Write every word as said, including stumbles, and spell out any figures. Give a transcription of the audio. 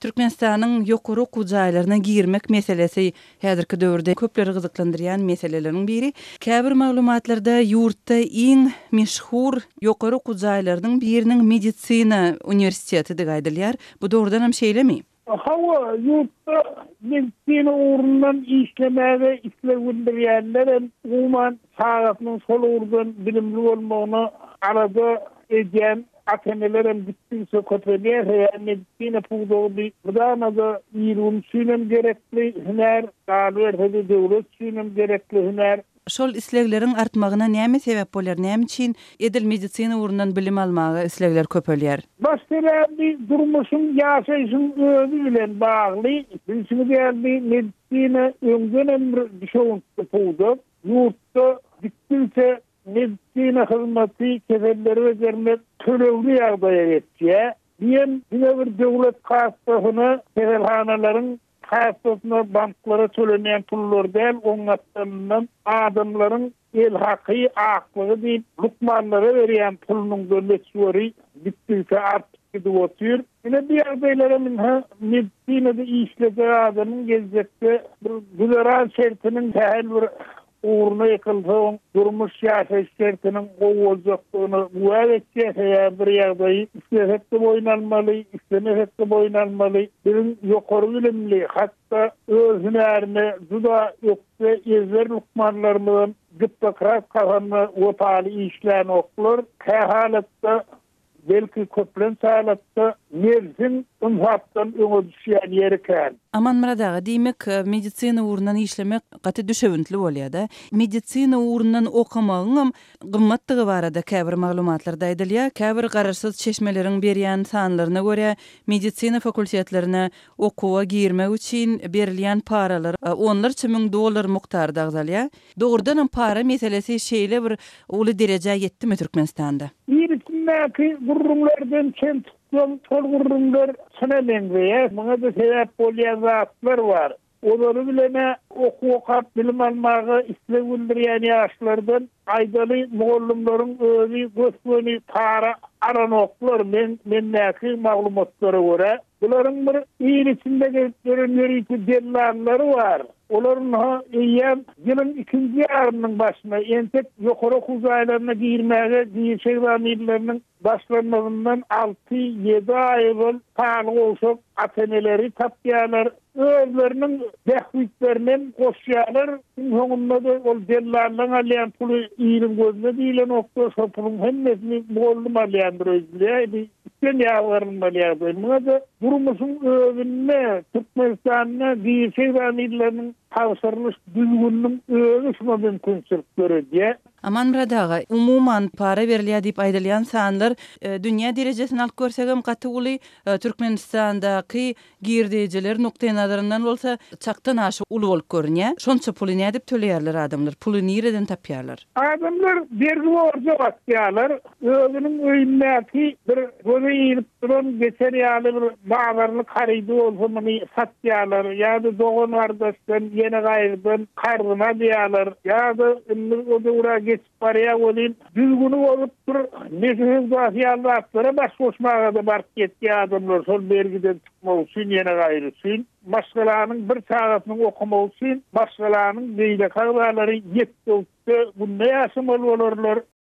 Türkmenistanyň ýokary okuw jaýlaryna girmek meselesi häzirki döwürde köpleri gyzyklandyrýan meseleleriň biri. Käbir maglumatlarda ýurtda iň meşhur ýokary okuw jaýlarynyň biriniň medisina universiteti diýip aýdylýar. Bu dogrudan hem şeýlemi? Hawa yurtta medisina urundan işlemäge isleýänler umuman sagatynyň sol urundan bilimli bolmagyna arada edýän atemelerim gittikçe köpeliyor. Yani medisina puğduğu bir gıdanadı iyilum sünem gerekli hüner, dağılır devlet sünem gerekli hüner. Şol isleglerin artmagyna näme sebäp bolar? Näme üçin edil medisina urundan bilim almagy islegler köpelýär? Başta bir durmuşun ýaşaýyşyň özü bilen bagly. Birinçisi geldi medisina öňden bir şoň puğdu. Yurtda gittikçe medisina hizmeti kefelleri ve dermek töleğli ýagdaýa geçýär. Diýen bir döwlet hastasyna kefelhanalaryň hastasyna banklara tölenýän pullardan oňatdandan adamlaryň el haky aklygy diýip lukmanlara berýän pulunyň döwletçileri bitdiňse artyp gidýär. Ine bir ýagdaýlara minha medisinada işleýän adamyň gelecekde bir güleran şertiniň tähel bir uğruna yıkıldı, durmuş siyasetçilerinin kovulacaklarını müvekkil bir yerdayı istesette boyunalmalı, istemesette boyunalmalı, birin yukarı bilimli, hatta özünerine zuda yoksa ezber lukmanlarının gıptakrat kazanma otali işleyen oklar, kehalatta belki köplen sağlatta merzin unhattan öňe düşýän ýeri kän. Aman muradaga diýmek medisina urundan işlemek gaty düşewüntli bolýar-da. Medisina urundan okumagyň gymmatdygy barada käbir maglumatlarda aýdylýar. Käbir garaşsyz çeşmeleriň berýän sanlaryna görä medisina fakultetlerine okuwa girmek üçin berilýän paralar on ming dollar mukdarda agzalýar. Dogrudan para meselesi şeýle bir uly derejä ýetdimi Türkmenistanda? İlkindäki gurrunlardan çent Yol torgurrunlar sınavlenmeye, bana da sebep bolýan zatlar var. Olary bilene oku okap bilim almagy isleýänler ýaşlardan aýdaly mugallimlaryň özü göçmeni para aranoklar men mennäki maglumatlara görä. Bularyň bir ýyl içinde görünýär dellalary var. Olaryň ýa ýylyň ikinji ýarymyň başyna entek ýokary okuw jaýlaryna girmäge diýişeýärleriniň başlanmagynyň alty ýedi aý bol paly bolsa ateneleri tapýarlar. Özleriniň dähwitlerinden goşýarlar. Soňunda da ol dellaryň alýan puly ýylyň gözüne diýilen okda şo puluň hemmesini bollum alýandyr özleri. Sen ýawaryň bolýar. Muňa da durmuşyň özüne Türkmenistanyna diýişeýärleriniň tawsyrlyş düzgünliğinin özü şuna mümkünçilik görýär. Aman muradaga umuman para berilýär diýip aýdylýan sanlar e, dünýä derejesini alyp görsegem gaty uly e, Türkmenistandaky girdijiler nukta nazaryndan bolsa çaktan aşy uly bolup görünýär. Şonça puly näde diýip töleýärler adamlar? Puly nireden tapýarlar? Adamlar bergi borca batýarlar. Özüniň öýündäki bir göze ýylyp duran geçer ýaly bir bagarlyk harydy bolsa muny satýarlar. Ýa-da dogan ardaşdan ýene gaýrydan kardyna diýerler. Ýa-da indi ora geçip baraya bolýan düzgünü bolup dur. Nesiniz gaýýarlar baş goşmaga da bark getdi adamlar şol bergiden çykmak üçin ýene gaýry üçin. Başgalarının bir sagatyny okumak üçin başgalarının beýle kaglary ýetdi. Bu ne ýaşamaly bolarlar?